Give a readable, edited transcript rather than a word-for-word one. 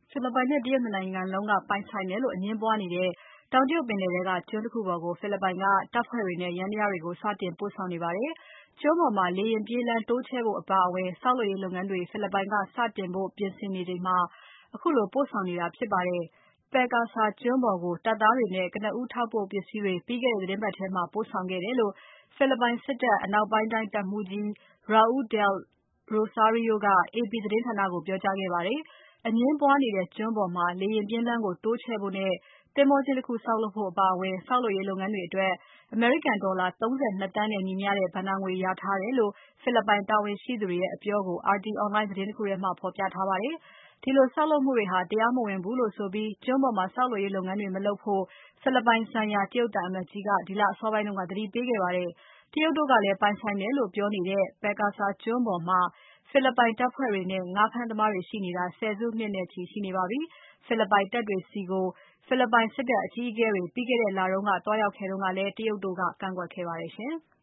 ဖိလစ်ပိုင်နဲ့ တရုတ် ၂ နိုင်ငံလုံးက ပိုင်ဆိုင်တယ်လို့ အငြင်းပွားနေတဲ့ တောင်တရုတ်ပင်လယ်ထဲက ကျွန်းတခုပေါ်ကို ဖိလစ်ပိုင်က တပ်ဖွဲ့တွေနဲ့ ယန္တရားတွေကို စတင်ပို့ဆောင်နေပါတယ်။ ကျွန်းပေါ်မှာ လေယာဉ်ပြေးလမ်းတိုးချဲ့ဖို့အပါအဝင် ဆောက်လုပ်ရေးလုပ်ငန်းတွေ ဖိလစ်ပိုင်က စတင်ဖို့ ပြင်ဆင်နေချိန်မှာ ခုလိုပို့ဆောင်နေတာဖြစ်ပါတယ်။ Pag-asa ကျွန်းပေါ်ကို တပ်သားတွေနဲ့ ကနဦးထောက်ပို့ပစ္စည်းတွေ ပြီးခဲ့တဲ့ သီတင်းပတ်ထဲမှာ ပို့ဆောင်ခဲ့တယ်လို့ ဖိလစ်ပိုင်စစ်တပ် အနောက်ပိုင်းတိုင်းတပ်မှူးကြီး Raul del Rosario က AP သတင်းဌာနကို ပြောကြားခဲ့ပါတယ်။ အငြင်းပွားနေတဲ့ ကျွန်းပေါ်မှာ လေယာဉ်ပြေးလမ်းကို တိုးချဲ့ဖို့နဲ့ သင်္ဘောကျင်းတခုဆောက်လုပ်ဖို့အပါအဝင် ဆောက်လုပ်ရေးလုပ်ငန်းတွေအတွက် အမေရိကန်ဒေါ်လာ ၃၂ သန်းနဲ့ညီမျှတဲ့ ဘဏ္ဍာငွေလျာထားတယ်လို့ ဖိလစ်ပိုင်တာဝန်ရှိသူတွေရဲ့ အပြောကို RT Online သတင်းတခုထဲမှာ ဖော်ပြထားပါတယ်။ ဒီလိုဆောက်လုပ်မှုတွေဟာ တရားမဝင်ဘူးလို့ဆိုပြီး ကျွန်းပေါ်မှာ ဆောက်လုပ်ရေးလုပ်ငန်းတွေ မလုပ်ဖို့ ဖိလစ်ပိုင်ဆိုင်ရာ တရုတ်သံအမတ်ကြီးက ဒီလအစောပိုင်းက သတိပေးခဲ့ပါတယ်။ တရုတ်တို့ကလည်း ပိုင်ဆိုင်တယ်လို့ပြောနေတဲ့ Pag-asa ကျွန်းပေါ်မှာ ဖိလစ်ပိုင်တပ်ဖွဲ့တွေနဲ့ ငါးဖမ်းသမားတွေရှိနေတာ ဆယ်စုနှစ်နဲ့ချီရှိနေပါပြီ။ ဖိလစ်ပိုင်တပ်တွေဆီကို ဖိလစ်ပိုင်စစ်တပ်အကြီးအကဲတွေ ပြီးခဲ့တဲ့လက သွားရောက်ခဲ့တုန်းကလည်း တရုတ်တို့က ကန့်ကွက်ခဲ့ပါတယ်ရှင်။